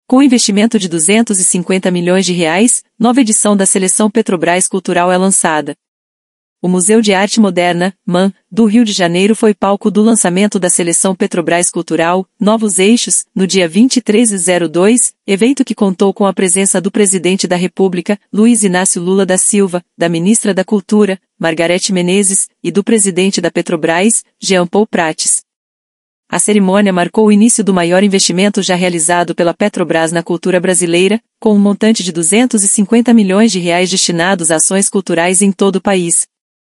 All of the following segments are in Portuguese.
Com investimento de R$ 250 milhões, nova edição da Seleção Petrobras Cultural é lançada. O Museu de Arte Moderna, MAM, do Rio de Janeiro foi palco do lançamento da Seleção Petrobras Cultural, Novos Eixos, no dia 23/02, evento que contou com a presença do presidente da República, Luiz Inácio Lula da Silva, da ministra da Cultura, Margarete Menezes, e do presidente da Petrobras, Jean Paul Prates. A cerimônia marcou o início do maior investimento já realizado pela Petrobras na cultura brasileira, com um montante de R$ 250 milhões destinados a ações culturais em todo o país.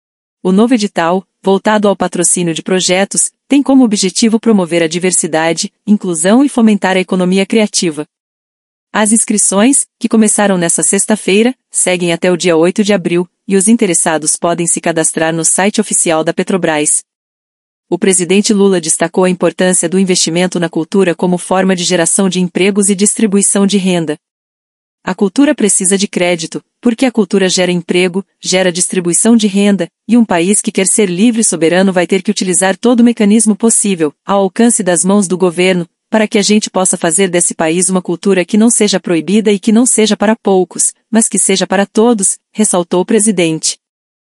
O novo edital, voltado ao patrocínio de projetos, tem como objetivo promover a diversidade, inclusão e fomentar a economia criativa. As inscrições, que começaram nesta sexta-feira, seguem até o dia 8 de abril, e os interessados podem se cadastrar no site oficial da Petrobras. O presidente Lula destacou a importância do investimento na cultura como forma de geração de empregos e distribuição de renda. A cultura precisa de crédito, porque a cultura gera emprego, gera distribuição de renda, e um país que quer ser livre e soberano vai ter que utilizar todo o mecanismo possível, ao alcance das mãos do governo, para que a gente possa fazer desse país uma cultura que não seja proibida e que não seja para poucos, mas que seja para todos, ressaltou o presidente.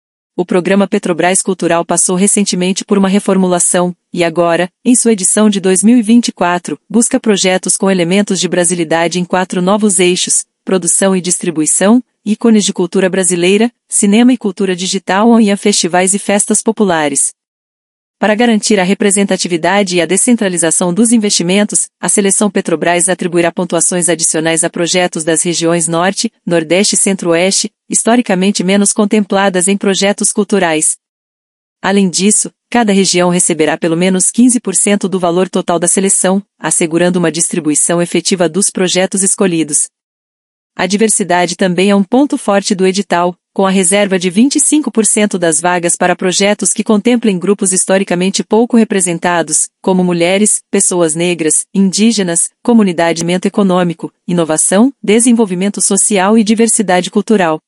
O programa Petrobras Cultural passou recentemente por uma reformulação, e agora, em sua edição de 2024, busca projetos com elementos de brasilidade em 4 novos eixos: produção e distribuição, ícones de cultura brasileira, cinema e cultura digital e a festivais e festas populares. Para garantir a representatividade e a descentralização dos investimentos, a Seleção Petrobras atribuirá pontuações adicionais a projetos das regiões Norte, Nordeste e Centro-Oeste, historicamente menos contempladas em projetos culturais. Além disso, cada região receberá pelo menos 15% do valor total da seleção, assegurando uma distribuição efetiva dos projetos escolhidos. A diversidade também é um ponto forte do edital, com a reserva de 25% das vagas para projetos que contemplem grupos historicamente pouco representados, como mulheres, pessoas negras, indígenas, comunidade econômico, inovação, desenvolvimento social e diversidade cultural.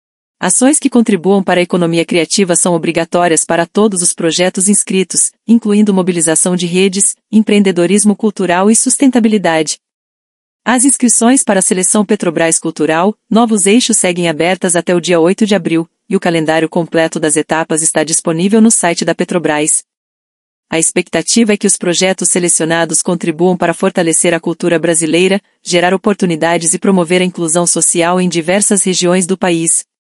Ações que contribuam para a economia criativa são obrigatórias para todos os projetos inscritos, incluindo mobilização de redes, empreendedorismo cultural e sustentabilidade. As inscrições para a Seleção Petrobras Cultural, Novos Eixos seguem abertas até o dia 8 de abril, e o calendário completo das etapas está disponível no site da Petrobras. A expectativa é que os projetos selecionados contribuam para fortalecer a cultura brasileira, gerar oportunidades e promover a inclusão social em diversas regiões do país.